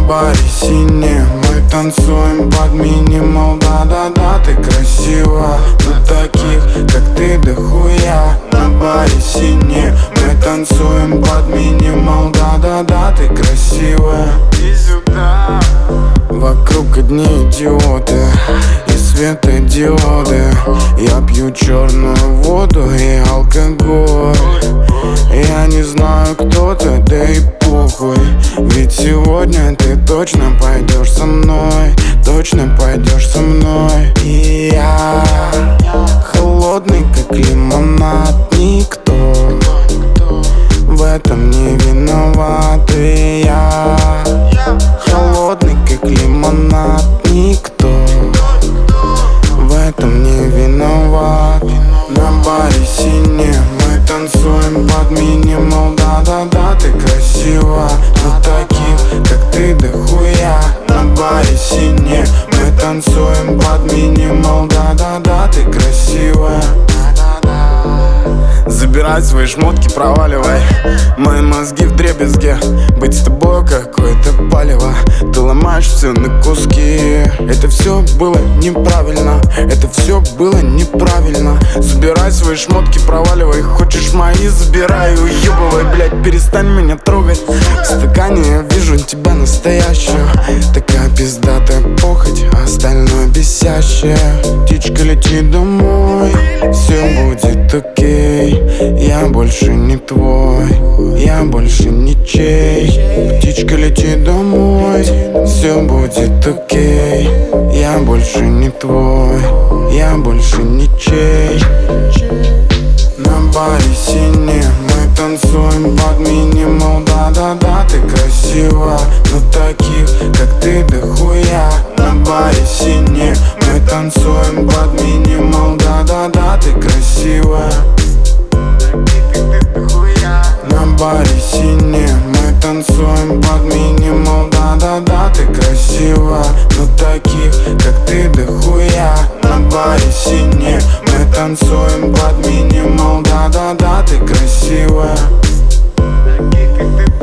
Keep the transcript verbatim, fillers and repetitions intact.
баре синее мы танцуем под минимал. Да-да-да, ты красива, но таких, как ты, дохуя. На баре синее мы танцуем под минимал. Да-да-да, ты красивая. Иди сюда. Вокруг одни идиоты и светодиоды. Я пью черную воду и алкоголь. Я не знаю, кто ты, да и похуй. Ведь сегодня ты точно пойдешь со мной. Точно пойдешь со мной. И я холодный, как лимонад. Никто в этом не виноват. И я холодный, как лимонад. Никто в этом не виноват. На баре синее мы танцуем под минимал. Да-да-да, ты красива, но таких, как ты, дохуя. На баре синее мы танцуем под минимал. Да-да-да, ты красивая. Забирай свои шмотки, проваливай. Мои мозги в дребезге. Быть с тобой какое-то палево. Ты ломаешь все на куски. Это все было неправильно. Это все было неправильно. Забирай свои шмотки, проваливай. Хочешь мои, забирай, уебывай. Блять, перестань меня трогать. В стакане я вижу тебя настоящую. Такая пиздатая похоть, а остальное бесящее. Птичка, лети домой, все будет окей. Я больше не твой, я больше ничей. Птичка, лети домой, все будет окей. Я больше не твой, я больше ничей. На баре синее мы танцуем под минимал. Да-да-да, ты красива, но таких, как ты, дохуя. На баре синее мы танцуем под минимал. Да-да-да, ты красивая. На баре синее мы танцуем под минимал. Да-да-да, ты красива, но таких, как ты, дохуя. На баре синее мы танцуем под минимал. Да-да-да, ты красивая. Таких, как ты,